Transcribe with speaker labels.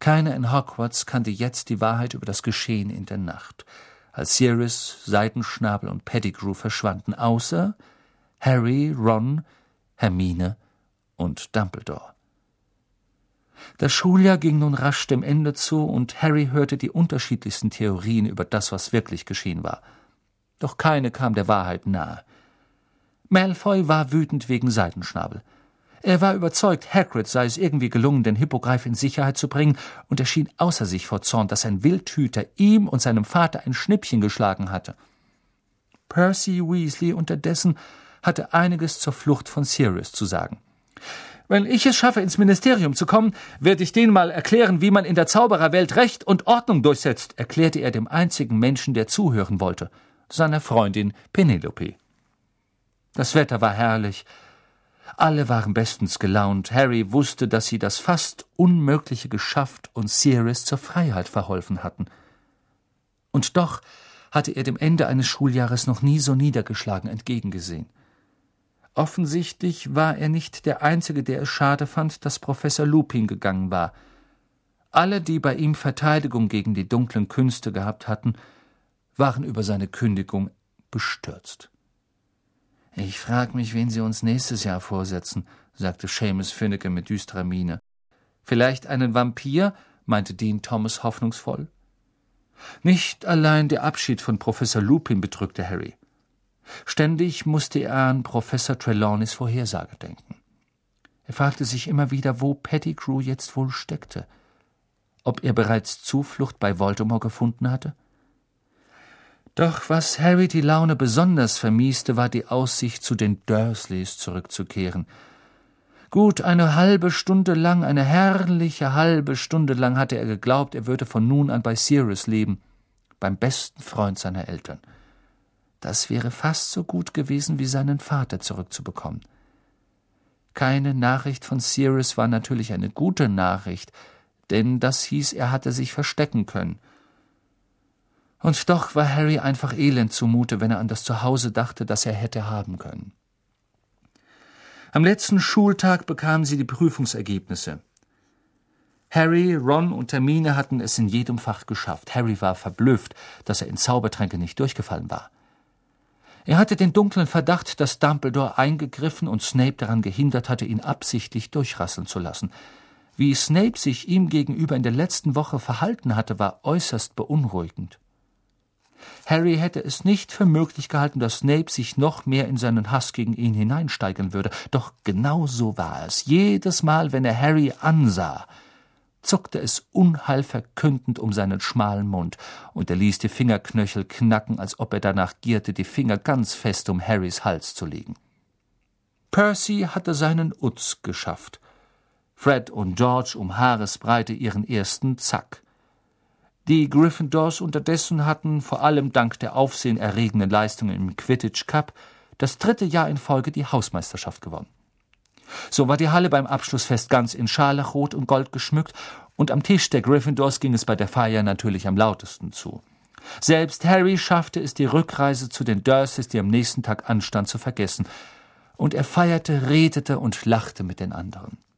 Speaker 1: Keiner in Hogwarts kannte jetzt die Wahrheit über das Geschehen in der Nacht, als Sirius, Seidenschnabel und Pettigrew verschwanden, außer Harry, Ron, Hermine und Dumbledore. Das Schuljahr ging nun rasch dem Ende zu, und Harry hörte die unterschiedlichsten Theorien über das, was wirklich geschehen war. Doch keine kam der Wahrheit nahe. Malfoy war wütend wegen Seidenschnabel. Er war überzeugt, Hagrid sei es irgendwie gelungen, den Hippogreif in Sicherheit zu bringen, und er schien außer sich vor Zorn, dass ein Wildhüter ihm und seinem Vater ein Schnippchen geschlagen hatte. Percy Weasley unterdessen hatte einiges zur Flucht von Sirius zu sagen. »Wenn ich es schaffe, ins Ministerium zu kommen, werde ich denen mal erklären, wie man in der Zaubererwelt Recht und Ordnung durchsetzt«, erklärte er dem einzigen Menschen, der zuhören wollte, seiner Freundin Penelope. Das Wetter war herrlich. Alle waren bestens gelaunt. Harry wusste, dass sie das fast Unmögliche geschafft und Sirius zur Freiheit verholfen hatten. Und doch hatte er dem Ende eines Schuljahres noch nie so niedergeschlagen entgegengesehen. Offensichtlich war er nicht der Einzige, der es schade fand, dass Professor Lupin gegangen war. Alle, die bei ihm Verteidigung gegen die dunklen Künste gehabt hatten, waren über seine Kündigung bestürzt. »Ich frage mich, wen Sie uns nächstes Jahr vorsetzen«, sagte Seamus Finnegan mit düsterer Miene. »Vielleicht einen Vampir?« meinte Dean Thomas hoffnungsvoll. Nicht allein der Abschied von Professor Lupin bedrückte Harry. Ständig musste er an Professor Trelawneys Vorhersage denken. Er fragte sich immer wieder, wo Pettigrew jetzt wohl steckte. Ob er bereits Zuflucht bei Voldemort gefunden hatte? Doch was Harry die Laune besonders vermieste, war die Aussicht, zu den Dursleys zurückzukehren. Gut eine halbe Stunde lang, eine herrliche halbe Stunde lang hatte er geglaubt, er würde von nun an bei Sirius leben, beim besten Freund seiner Eltern. Das wäre fast so gut gewesen, wie seinen Vater zurückzubekommen. Keine Nachricht von Sirius war natürlich eine gute Nachricht, denn das hieß, er hatte sich verstecken können. Und doch war Harry einfach elend zumute, wenn er an das Zuhause dachte, das er hätte haben können. Am letzten Schultag bekamen sie die Prüfungsergebnisse. Harry, Ron und Hermine hatten es in jedem Fach geschafft. Harry war verblüfft, dass er in Zaubertränke nicht durchgefallen war. Er hatte den dunklen Verdacht, dass Dumbledore eingegriffen und Snape daran gehindert hatte, ihn absichtlich durchrasseln zu lassen. Wie Snape sich ihm gegenüber in der letzten Woche verhalten hatte, war äußerst beunruhigend. Harry hätte es nicht für möglich gehalten, dass Snape sich noch mehr in seinen Hass gegen ihn hineinsteigern würde. Doch genau so war es. Jedes Mal, wenn er Harry ansah, zuckte es unheilverkündend um seinen schmalen Mund, und er ließ die Fingerknöchel knacken, als ob er danach gierte, die Finger ganz fest um Harrys Hals zu legen. Percy hatte seinen Utz geschafft. Fred und George um Haaresbreite ihren ersten Zack. Die Gryffindors unterdessen hatten, vor allem dank der aufsehenerregenden Leistungen im Quidditch Cup, das 3. Jahr in Folge die Hausmeisterschaft gewonnen. So war die Halle beim Abschlussfest ganz in Scharlachrot und Gold geschmückt, und am Tisch der Gryffindors ging es bei der Feier natürlich am lautesten zu. Selbst Harry schaffte es, die Rückreise zu den Dursleys, die am nächsten Tag anstand, zu vergessen, und er feierte, redete und lachte mit den anderen.